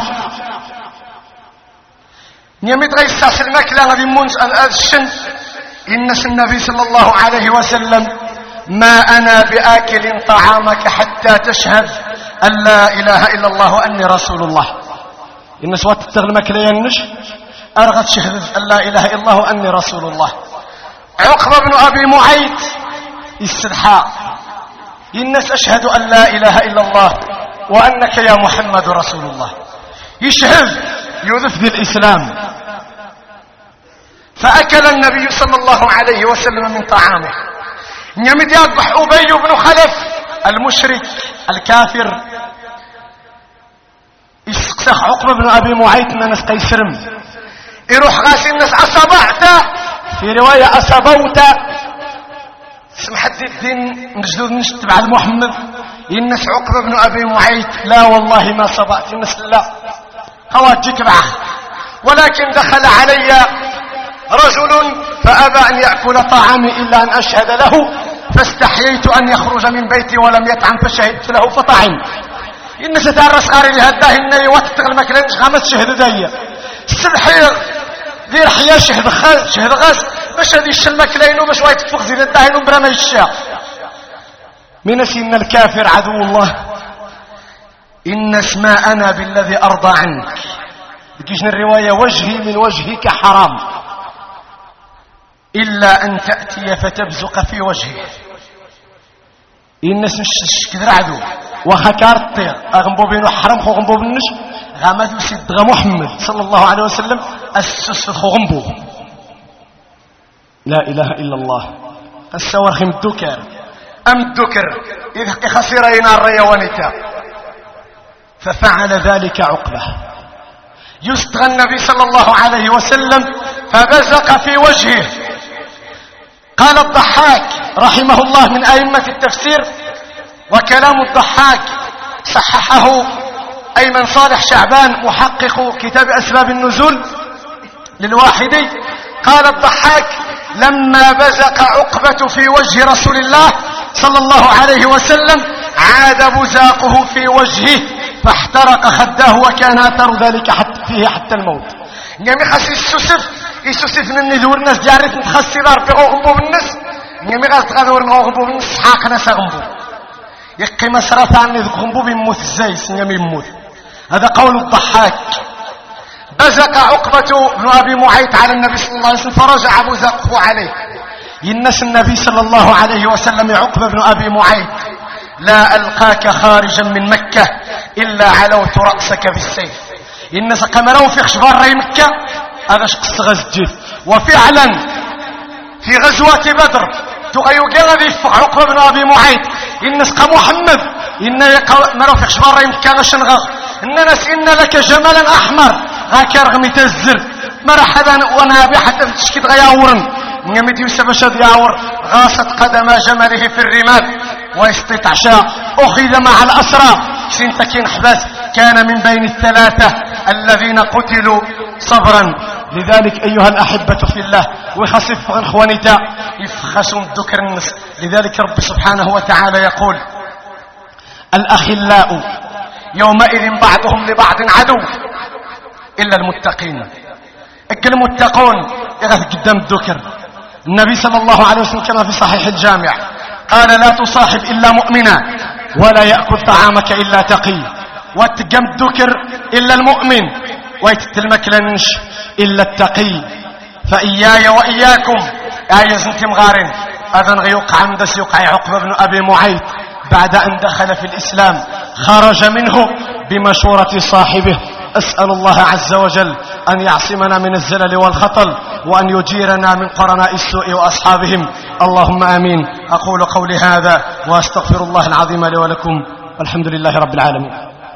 نيمت غير ساس المكلا غادي منز الشن. إنس النبي صلى الله عليه وسلم ما أنا بآكل طعامك حتى تشهد أن لا إله إلا الله وأني رسول الله. إنس واتتغل المكلا ينش أرغت شهد أن لا إله إلا الله وأني رسول الله. عقبة بن أبي معيط استدحاء إنس أشهد أن لا إله إلا الله وأنك يا محمد رسول الله. يشهد يذف ذي الإسلام. فأكل النبي صلى الله عليه وسلم من طعامه. نمد يضح أبي بن خلف المشرك الكافر يسقسخ عقبة بن أبي معيط من نسقي سرم يروح غاسي الناس أصبعت في رواية أصبوت سمحت الدين نجدود نشتبع محمد. الناس عقبة بن أبي معيط لا والله ما صبعت الناس لا خواجك بعه. ولكن دخل علي رجل فأبى أن يأكل طعامي إلا أن أشهد له فاستحييت أن يخرج من بيتي ولم يطعم فشهدت له فطعم. إن ستعرس قاري لهداه النبي واتتغل مكلنش غامت شهد دايا السلحي دير حيا شهد خال شهد غاس باش هذه الشمكلين وباش وايت تفوق زين الداهن ومبرما الشاء من سن الكافر عدو الله. إن اسماءنا بالذي أرضى عنك بكيشن الرواية وجهي من وجهك حرام إلا أن تأتي فتبزق في وجهه. الناس مش كذا عدو وخكار الطير أغنبو بينو حرام خو غنبو بالنش غامات وسيد محمد صلى الله عليه وسلم أسس خو غنبو لا إله إلا الله. السواخم الدكر أم الدكر إذا خسرين الريوانتا. ففعل ذلك عقبة يستغى النبي صلى الله عليه وسلم فبزق في وجهه. قال الضحاك رحمه الله من أئمة التفسير وكلام الضحاك صححه أيمن صالح شعبان محقق كتاب أسباب النزول للواحدي. قال الضحاك لما بزق عقبة في وجه رسول الله صلى الله عليه وسلم عاد بزاقه في وجهه فاحترق خداه وكان أثر ذلك حتى فيه حتى الموت. نمي خاص يسوسف يسوسف نندور الناس جارت نتخسي دار في غنبو بالناس نمي غاز تغادور غنبو بالناس حاق ناس غنبو يقي مسرف عني غنبو بيموت الزيس نمي يموت. هذا قول الضحاك. بزق عقبة بن أبي معيط على النبي صلى الله عليه وسلم فرجع بزقه عليه. ينس النبي صلى الله عليه وسلم عقبة بن أبي معيط لا ألقاك خارجا من مكة إلا علوت رأسك بالسيف. الناس قمروا في خشبار ري مكة هذا شخص غزجيف. وفعلا في غزوة بدر تغيو قال ذي عقبة بن أبي معيط الناس قام محمد إن مروا في خشبار ري مكة هذا شنغغ الناس إن لك جملا أحمر غاكر غمي تزر مرحبا ونابي حتى في تشكيد غياورن نمت يوسف شد ياور غاصت قدم جمله في الرماد واستطعشا أخذ مع الأسرى سنتكين حباس كان من بين الثلاثة الذين قتلوا صبرا لذلك أيها الأحبة في الله وخصف الخوانيتا يفخسون الذكر النس. لذلك رب سبحانه وتعالى يقول الأخلاء يومئذ بعضهم لبعض عدو إلا المتقين. المتقون يغث قدام الذكر. النبي صلى الله عليه وسلم كما في صحيح الجامع قال لا تصاحب إلا مؤمنا ولا يأكل طعامك إلا تقي وتقم الذكر إلا المؤمن ويتتلمك لنش إلا التقي. فإياي وإياكم آية زنتم غارين أذن غيوقع مدس يوقع عقبة بن أبي معيط بعد أن دخل في الإسلام خرج منه بمشورة صاحبه. أسأل الله عز وجل أن يعصمنا من الزلل والخطل وأن يجيرنا من قرناء السوء وأصحابهم. اللهم آمين. أقول قولي هذا وأستغفر الله العظيم لي ولكم والحمد لله رب العالمين.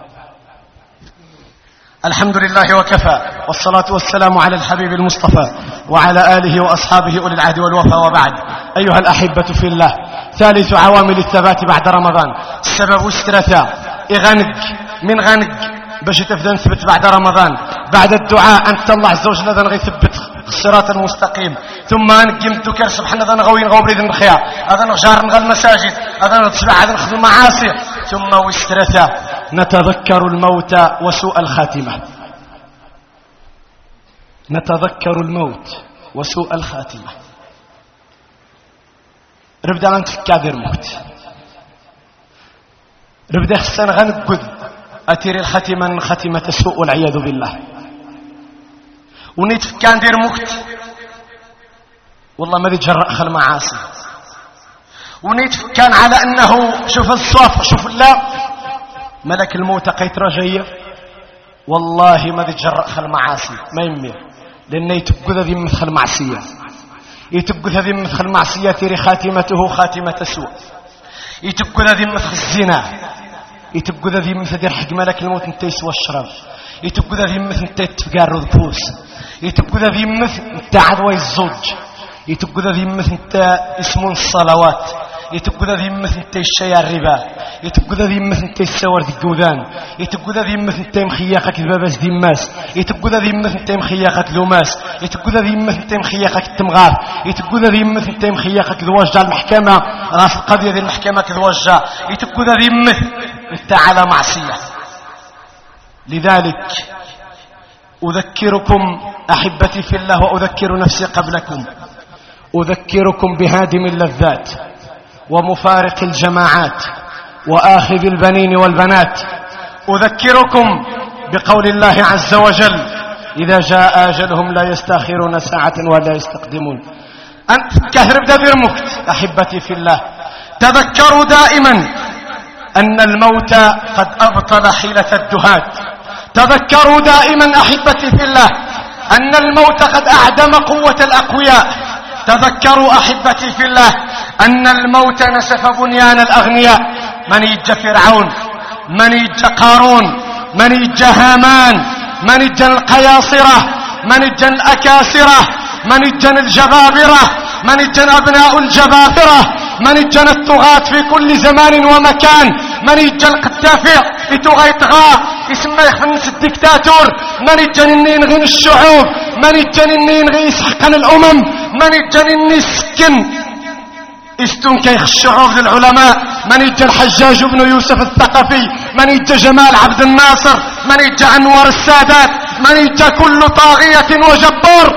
الحمد لله وكفى والصلاة والسلام على الحبيب المصطفى وعلى آله وأصحابه أولي العهد والوفا. وبعد أيها الأحبة في الله ثالث عوامل الثبات بعد رمضان السبب الثلاثة إغنق من غنق باش تبدا نثبت بعد رمضان بعد الدعاء أنت الله عز وجل هذا نغي يثبت الصراط المستقيم ثم نقيم الذكر سبحان الله نغوي نغوي بريد الخيار هذا نغجار نغى المساجد هذا نتبع هذا نخذ المعاصي ثم والثلاثة نتذكر الموت وسوء الخاتمة. نتذكر الموت وسوء الخاتمة. ربدا غنتفكر الموت ربدا خصنا غنقذ أتيري الختمة ختمة السوء والعياذ بالله. ونيت كان دير مكت والله ما ذي جرأ خل معاصي. ونيت كان على أنه شوف الصوف شوف لا ملك الموت قيت رجية والله ما ذي جرأ خل معاصي ما يمي لأنه يتبقى ذي مثل معصية يتبقى ذي مثل معصية تيري خاتمته خاتمة سوء يتبقى ذي مثل الزنا يتبقى ذي مثل دير حق ملك الموت انت يسوى الشراب يتبقى ذي مثل انت يتفقار الذبوس يتبقى ذي مثل انت عدوى الزوج يتبقى ذي مثل انت اسمون الصلوات يتبقى ذي مثل انت الشيء الربا يتبقى ذي مثل انت السور دي الجودان يتبقى ذي مثل انت مخياقك ذبابس دي ماس يتبقى ذي مثل انت مخياقك ذوماس يتبقى ذي مثل انت مخياقك التمغاف يتبقى ذي مثل انت مخياقك ذوجه المحكمة راس القضية ذي المحكمة ذوجه يتبقى ذي مثل انت على معصية. لذلك أذكركم أحبتي في الله وأذكر نفسي قبلكم أذكركم بهادم اللذات ومفارق الجماعات وآخذ البنين والبنات. أذكركم بقول الله عز وجل إذا جاء أجلهم لا يستأخرون ساعة ولا يستقدمون. أنت كهرب دبير مكت أحبتي في الله تذكروا دائما أن الموت قد أبطل حيلة الدهات. تذكروا دائما أحبتي في الله أن الموت قد أعدم قوة الأقوياء. تذكروا أحبتي في الله أن الموت نسف بنيان الأغنياء. من يجى فرعون من يجى قارون من يجى هامان من يجى القياصرة من يجى الأكاسرة من يجى الجبابرة من يجى أبناء الجبابرة من يجى الطغاة في كل زمان ومكان من يجى القتافع في تغى يطغى يسمى يخنس الدكتاتور من يجنني ينغي الشعوب من يجنني ينغي يسحقن الأمم من يجنني يسكن استون كيخ الشعوب للعلماء من يجى الحجاج بن يوسف الثقفي من يجى جمال عبد الناصر من يجى أنور السادات من يجى كل طاغية وجبار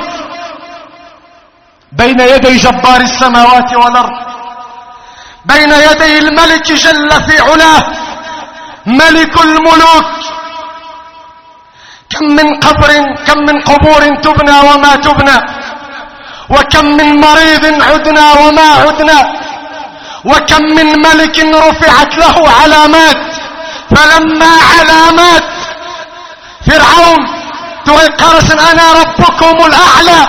بين يدي جبار السماوات والأرض بين يدي الملك جل في علاه ملك الملوك. كم من قبر كم من قبور تبنى وما تبنى وكم من مريض عدنا وما عدنا وكم من ملك رفعت له علامات فلما علامات فرعون تغيقرس أنا ربكم الأعلى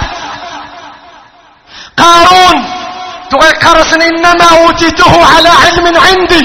قارون تغيقرس إنما أوتيته على علم عندي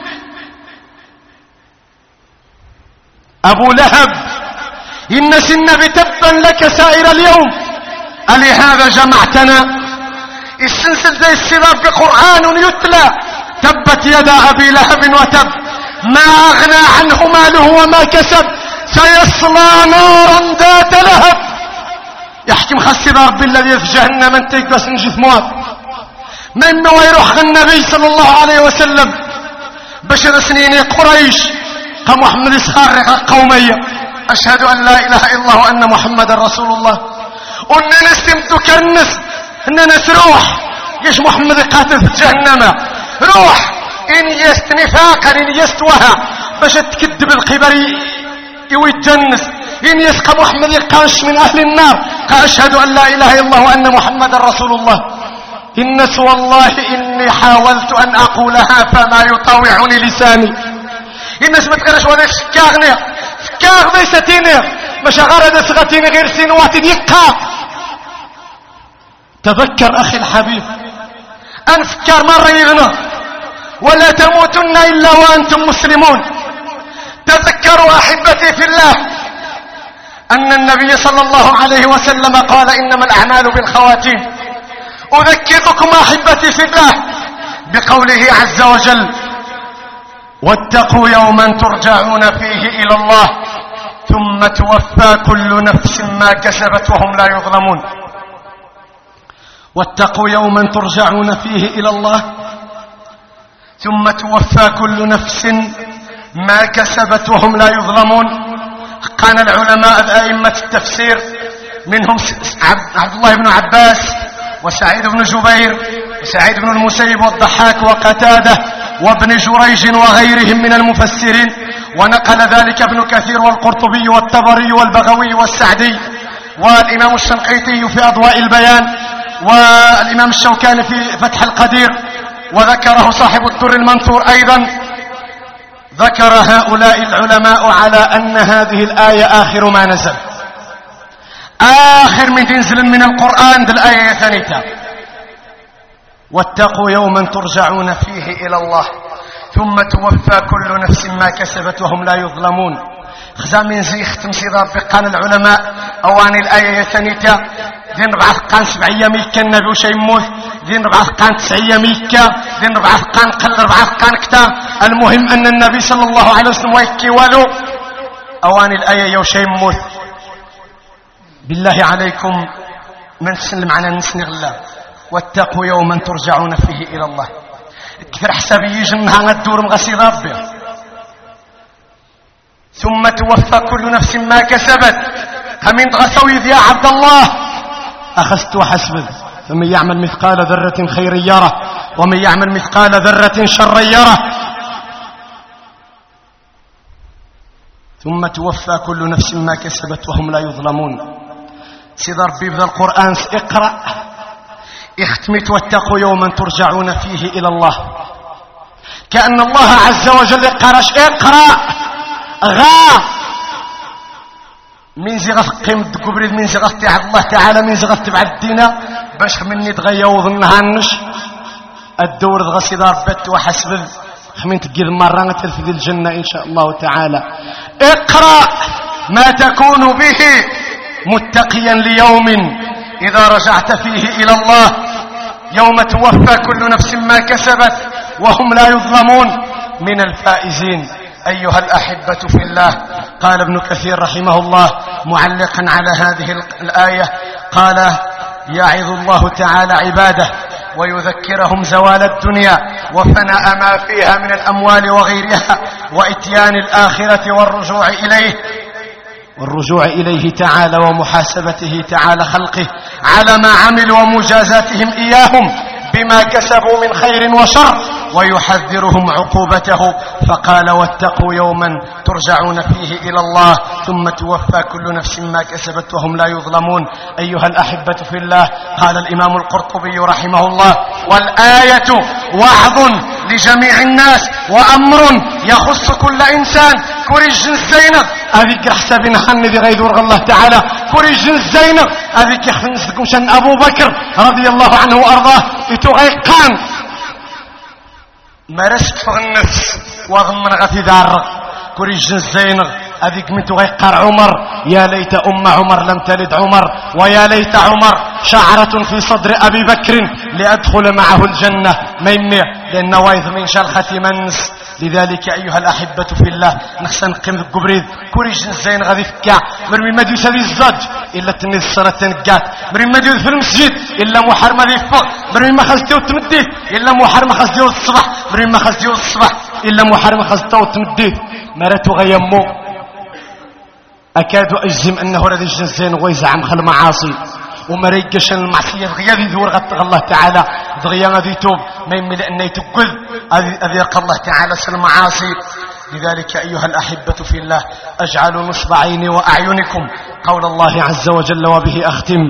أبو لهب إن سن بتبا لك سائر اليوم ألهذا جمعتنا السلسل زي السباب بقرآن يتلى تبت يدا أبي لهب وتب ما أغنى عنه ماله وما كسب سيصلى نارا ذات لهب يحكم خاصي ربي الذي في جهنم انت يكبس نجي ثموات من ويروح النبي صلى الله عليه وسلم بشر سنين قريش قام محمد يسخر قومية أشهد أن لا إله إلا الله وأن محمد رسول الله وأن نسمت كنس أن نسروح يش محمد قاتل في جهنم روح إن يست نفاقا إن يست وها باش تكذب القبري يتجنس إن يسقى محمد يقاش من أهل النار قال أشهد أن لا إله إلا الله وأن محمد رسول الله الناس والله إني حاولت أن أقولها فما يطاوعني لساني الناس ما تقرش ولا شكاغني شكاغ بيستيني مش غرد سغتيني غير سنوات دقة تذكر أخي الحبيب أنفكر مرة يغنى ولا تموتن إلا وأنتم مسلمون تذكروا أحبتي في الله أن النبي صلى الله عليه وسلم قال إنما الأعمال بالخواتيم أذكركم أحبتي في الله بقوله عز وجل واتقوا يوما ترجعون فيه إلى الله ثم توفى كل نفس ما كسبت وهم لا يظلمون واتقوا يوما ترجعون فيه إلى الله ثم توفى كل نفس ما كسبت وهم لا يظلمون. قال العلماء الأئمة التفسير منهم عبد الله بن عباس وسعيد بن جبير وسعيد بن المسيب والضحاك وقتادة وابن جريج وغيرهم من المفسرين، ونقل ذلك ابن كثير والقرطبي والطبري والبغوي والسعدي والإمام الشنقيطي في أضواء البيان والإمام الشوكاني في فتح القدير، وذكره صاحب الدر المنثور أيضا. ذكر هؤلاء العلماء على أن هذه الآية آخر ما نزل، آخر من تنزل من القرآن ذي الآية ثانية. واتقوا يوما ترجعون فيه إلى الله ثم توفى كل نفس ما كسبت وهم لا يظلمون. خزا من زي ختم سيد ربي قال العلماء أواني الآية ثانية ذين ربعة قان سبعية ميكا النبي وشي يموت، ذين ربعة قان تسعية ميكا، ذين ربعة قان قل ربعة قان كتا. المهم أن النبي صلى الله عليه وسلم ويكي والو أواني الآية وشي يموت. بالله عليكم من سلم على نسنغ الله واتقوا يوما ترجعون فيه إلى الله. كثر حسابي يجي النهار الدور مغسي ربي ثم توفى كل نفس ما كسبت. همين تغسوي يا عبد الله أخذت وحسبت فمن يعمل مثقال ذرة خير يره ومن يعمل مثقال ذرة شر يره. ثم توفى كل نفس ما كسبت وهم لا يظلمون. سيد ربي بذا القرآن اقرأ اختمت واتقوا يوما ترجعون فيه إلى الله، كأن الله عز وجل قرش اقرأ غا من زغف قيمة قبريد من زغف تعالى الله تعالى من زغف تبع الدين باش مني تغيوض النهانش الدور غسي ضربت وحسب خمين تجي المرة تلفذ الجنة إن شاء الله تعالى. اقرأ ما تكون به متقيا ليوم إذا رجعت فيه إلى الله يوم توفى كل نفس ما كسبت وهم لا يظلمون من الفائزين. أيها الأحبة في الله، قال ابن كثير رحمه الله معلقا على هذه الآية قال يعظ الله تعالى عباده ويذكرهم زوال الدنيا وفناء ما فيها من الأموال وغيرها وإتيان الآخرة والرجوع إليه والرجوع إليه تعالى ومحاسبته تعالى خلقه على ما عملوا ومجازاتهم إياهم بما كسبوا من خير وشر ويحذرهم عقوبته. فقال واتقوا يوما ترجعون فيه إلى الله ثم توفى كل نفس ما كسبت وهم لا يظلمون. أيها الأحبة في الله، قال الإمام القرطبي رحمه الله والآية وعظ لجميع الناس وأمر يخص كل إنسان. كوريج الزينة أذيك حسابنا حن ذي غيدور الله تعالى كوريج الزينة أذيك يخنسكم شان أبو بكر رضي الله عنه وأرضاه يتغيقان ما رشت فغ النفس وضمن غفي دار كوريج الزينة هذيك من تغيقر عمر يا ليت أم عمر لم تلد عمر ويا ليت عمر شعرة في صدر أبي بكر لأدخل معه الجنة ما يميع لأن وايض من شلخة منس. لذلك أيها الأحبة في الله نحسن قيم القبريد كوريج الزين غادي فكاع مرمي ما ديوس هذه الزج إلا تني الصلاة تنقات مرمي ما ديوس في المسجد إلا محرم ما يفق مرمي ما خزتيو تمديه إلا محرم ما خزتيو الصبح مرمي ما خزتيو الصبح إلا محرم ما خزتيو تمديه مراتو غيمو أكاد أجزم أنه رادي الزين ويزعم خل معاصي وما ريقش المعصية دغيا ذي ذور غطغ الله تعالى دغيا غادي يتوب ما يمل أن يتقل أذيق الله تعالى المعاصي. لذلك أيها الأحبة في الله أجعل نصب عيني وأعينكم قول الله عز وجل وبه أختم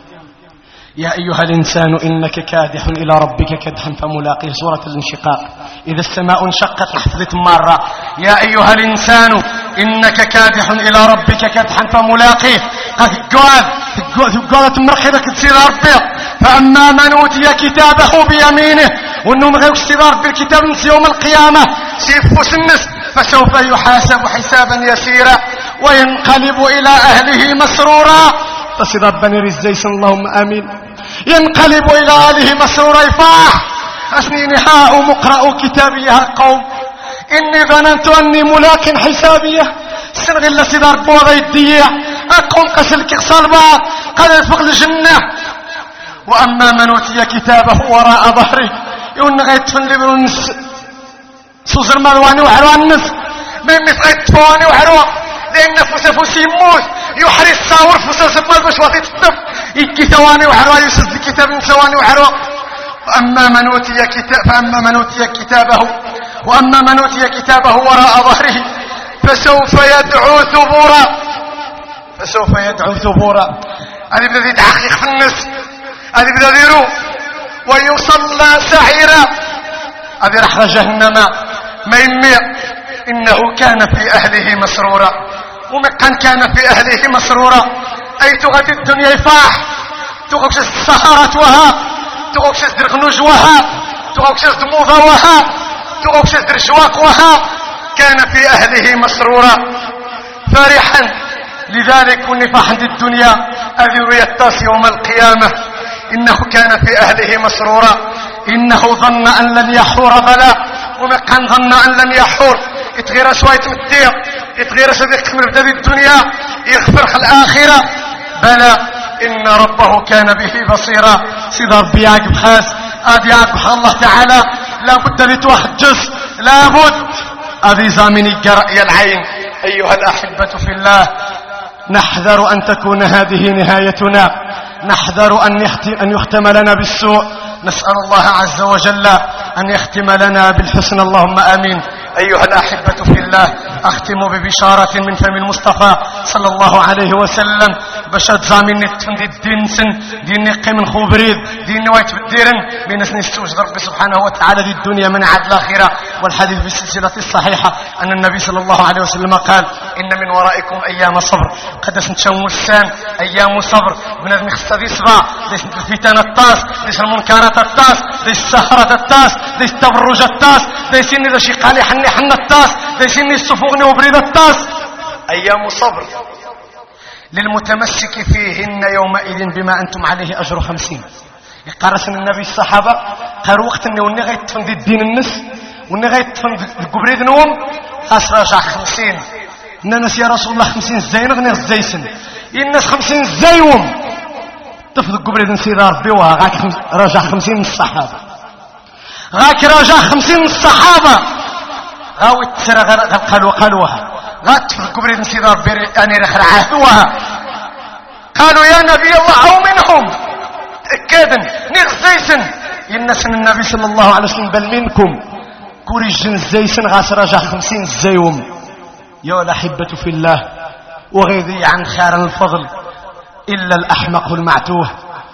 يا أيها الإنسان إنك كادح إلى ربك كدحا فملاقيه سورة الانشقاق إذا السماء انشقت لحفظة مرة يا أيها الإنسان إنك كادح إلى ربك كدحا فملاقيه قد قال قالت مرخبك تصير ربي فأما من أوتي كتابه بيمينه وأنه مغير استدار بالكتاب يوم القيامة سيف سنس فسوف يحاسب حسابا يسيرا وينقلب إلى أهله مسرورا تصدر بني رزيس اللهم آمين ينقلب إلى أهله مسرورا يفاح أسني نحاء مقرأ كتابيها قوم إني ظننت أني ملاك حسابيه سنغي الله سدار بوضع الديع أقوم قسلك صلبا قد يفق الجنة. وأما من أوتي كتابه وراء ظهره يقول غيت فنلي برنس سوزر مرواني وحروا النس من مثل فواني وحروا لأن نفس فوس يموت يحري الصاور فوس سبال باش واطي تطف يكي ثواني وحروا يسد كتاب ثواني وحروا. وأما من أوتي كتاب فأما من أوتي كتابه وأما من أوتي كتابه وراء ظهره فسوف يدعو ثبورا فسوف يدعو ثبورا. هذه بدأ يتحقق في النس هذه بدأ يرو ويصلى سعيرا هذه رحلة جهنم ما يميع إنه كان في أهله مسرورا ومقا كان في أهله مسرورا أي تغطي الدنيا يفاح تغطي السهرة وها تغطي الدرغنوج وها تغطي الدموضة وها تغطي الدرجواق وها كان في أهله مسرورا فرحا. لذلك النفاح عند الدنيا أذر يتاس يوم القيامة إنه كان في أهله مسرورا إنه ظن أن لن يحور بلا ومقا ظن أن لن يحور يتغير شوية متير يتغير شوية تكمل بدأ الدنيا يغفر الآخرة بلى إن ربه كان به بصيرا. سيد ربي يعقب خاس آدي يعقب الله تعالى لابد لتوحجز لابد أذي زامني رأي العين. أيها الأحبة في الله نحذر أن تكون هذه نهايتنا نحذر أن يختم لنا بالسوء نسأل الله عز وجل أن يختم لنا بالحسن اللهم آمين. أيها الأحبة في الله أختم ببشارة من فم المصطفى صلى الله عليه وسلم بشاد زامن التند الدين سن دين قيم خبريد دين وايت بالديرن بين سن استوجد رب سبحانه وتعالى دي الدنيا من عاد الآخرة. والحديث بالسلسلة الصحيحة أن النبي صلى الله عليه وسلم قال إن من ورائكم أيام صبر قد سنتشمو السان أيام صبر بنادم خصها دي صبا ديس الفتن الطاس ديس المنكرات الطاس ديس السهرة الطاس ديس التبرج الطاس ديس إني ذا شيقالي حني حنا الطاس ديس إني السفوغني وبريد الطاس أيام صبر للمتمسك فيهن يومئذ بما أنتم عليه أجر خمسين. يقارسن النبي الصحابة قال وقت أنه وني غيتفند الدين النس وني غيتفند القبريد نوم خاص راجع خمسين الناس يا رسول الله خمسين زين غني الزيسن الناس خمسين زيوم تفض القبريد نسير ربي وها غاك راجع خمسين من الصحابة غاك راجع خمسين من الصحابة غاوي تسرى قالوا قالوها غات في القبريد نسير ربي أني رخر عهدوها قالوا يا نبي الله أو منهم تأكدن نيغ زيسن الناس النبي صلى الله عليه وسلم بل منكم كوري جن زيسن غاس راجع خمسين زيوم. يا الأحبة في الله وغيذي عن خير الفضل إلا الأحمق المعتوه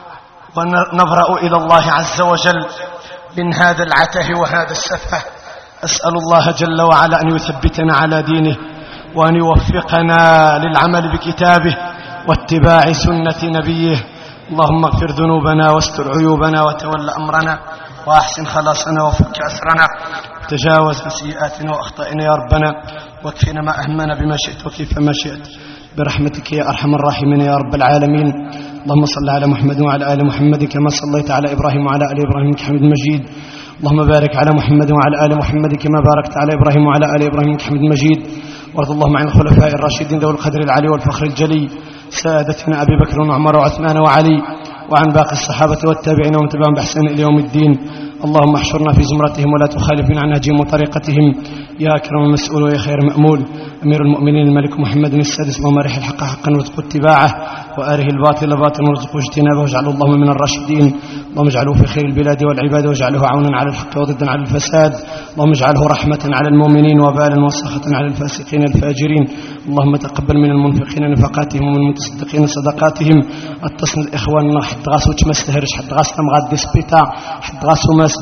ونبرأ إلى الله عز وجل من هذا العته وهذا السفه. أسأل الله جل وعلا أن يثبتنا على دينه وأن يوفقنا للعمل بكتابه واتباع سنة نبيه. اللهم اغفر ذنوبنا واستر عيوبنا وتول أمرنا وأحسن خلاصنا وفك أسرنا تجاوز بسيئاتنا وأخطائنا يا ربنا واكفنا ما أهمنا بما شئت وكيف ما شئت برحمتك يا أرحم الراحمين يا رب العالمين. اللهم صل على محمد وعلى آل محمد كما صليت على إبراهيم وعلى آل إبراهيم إنك حميد مجيد. اللهم بارك على محمد وعلى آل محمد كما باركت على إبراهيم وعلى آل إبراهيم إنك حميد مجيد. وارض اللهم عن الخلفاء الراشدين ذوي القدر العلي والفخر الجلي سادتنا أبي بكر وعمر وعثمان وعلي وعن باقي الصحابة والتابعين ومن تبعهم بإحسان إلى يوم الدين. اللهم احشرنا في زمرتهم ولا تخالفنا عن نهجهم وطريقتهم يا أكرم المسؤول ويا خير مأمول. أمير المؤمنين الملك محمد السادس اللهم أرح الحق حقا وارزقه اتباعه وأره الباطل باطلا وارزقه اجتنابه واجعله اللهم من الراشدين. اللهم اجعله في خير البلاد والعباد واجعله عونا على الحق وضدا على الفساد. اللهم اجعله رحمة على المؤمنين وبالا وسخطا على الفاسقين الفاجرين. اللهم تقبل من المنفقين نفقاتهم ومن المتصدقين صدقاتهم. اتصل إخواننا حد غاسو تمستهرش حد غاس تمغاد سبيتا حد غاسو مس.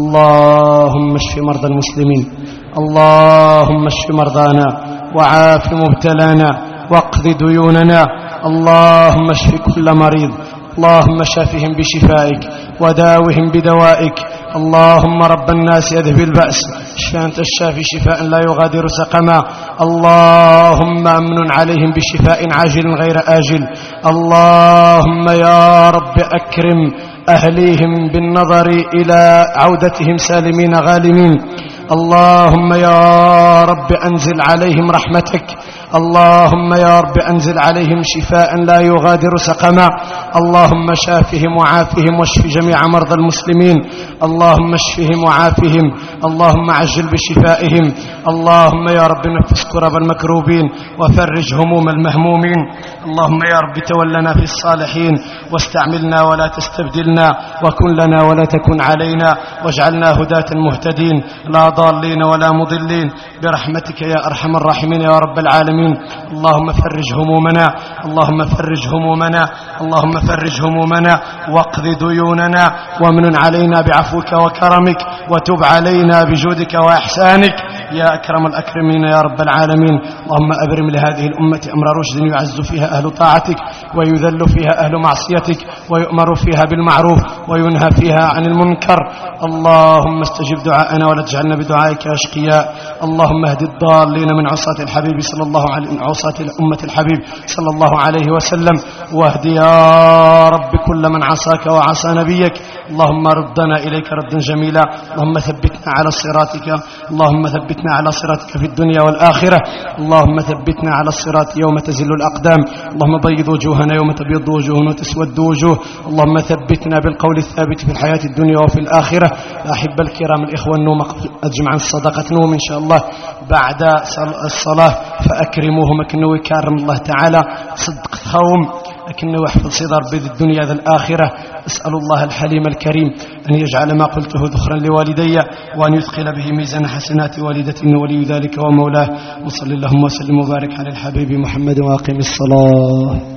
اللهم اشف مرضى المسلمين. اللهم اشف مرضانا وعاف مبتلانا واقض ديوننا. اللهم اشف كل مريض. اللهم شافهم بشفائك وداوهم بدوائك. اللهم رب الناس اذهب البأس اشف أنت الشافي شفاء لا يغادر سقما. اللهم أمن عليهم بشفاء عاجل غير آجل. اللهم يا رب أكرم أهليهم بالنظر إلى عودتهم سالمين غالمين. اللهم يا رب أنزل عليهم رحمتك. اللهم يا رب أنزل عليهم شفاء لا يغادر سقما. اللهم شافهم وعافهم واشف جميع مرضى المسلمين. اللهم اشفهم وعافهم. اللهم عجل بشفائهم. اللهم يا رب نفس كرب المكروبين وفرج هموم المهمومين. اللهم يا رب تولنا في الصالحين واستعملنا ولا تستبدلنا وكن لنا ولا تكن علينا واجعلنا هداة مهتدين لا ضالين ولا مضلين برحمتك يا أرحم الراحمين يا رب العالمين. اللهم فرج همومنا. اللهم فرج همومنا. اللهم فرج همومنا واقض ديوننا ومن علينا بعفوك وكرمك وتب علينا بجودك وإحسانك يا أكرم الأكرمين يا رب العالمين. اللهم أبرم لهذه الأمة أمر رشد يعز فيها أهل طاعتك ويذل فيها أهل معصيتك ويؤمر فيها بالمعروف وينهى فيها عن المنكر. اللهم استجب دعاءنا ولا تجعلنا بدعائك أشقياء. اللهم اهد الضالين من عصاة الحبيب صلى الله عليه عصاة الأمة الحبيب صلى الله عليه وسلم واهد يا رب كل من عصاك وعصى نبيك. اللهم ردنا إليك ردا جميلا. اللهم ثبتنا على صراطك. اللهم ثبتنا على صراطك في الدنيا والآخرة. اللهم ثبتنا على الصراط يوم تزل الأقدام. اللهم بيض وجوهنا يوم تبيض وجوه وتسود وجوه. اللهم ثبتنا بالقول الثابت في الحياة الدنيا وفي الآخرة. أحب الكرام الإخوة النوم أجمع الصدقة نوم إن شاء الله بعد الصلاة فأكرموهم أكنه يكرم الله تعالى صدق خوم أكنه يحفظ صدر بيد الدنيا ذا الآخرة. أسأل الله الحليم الكريم أن يجعل ما قلته ذخرا لوالدي وأن يثقل به ميزان حسنات والدتي ولي ذلك ومولاه. وصل اللهم وسلم وبارك على الحبيب محمد وأقم الصلاة.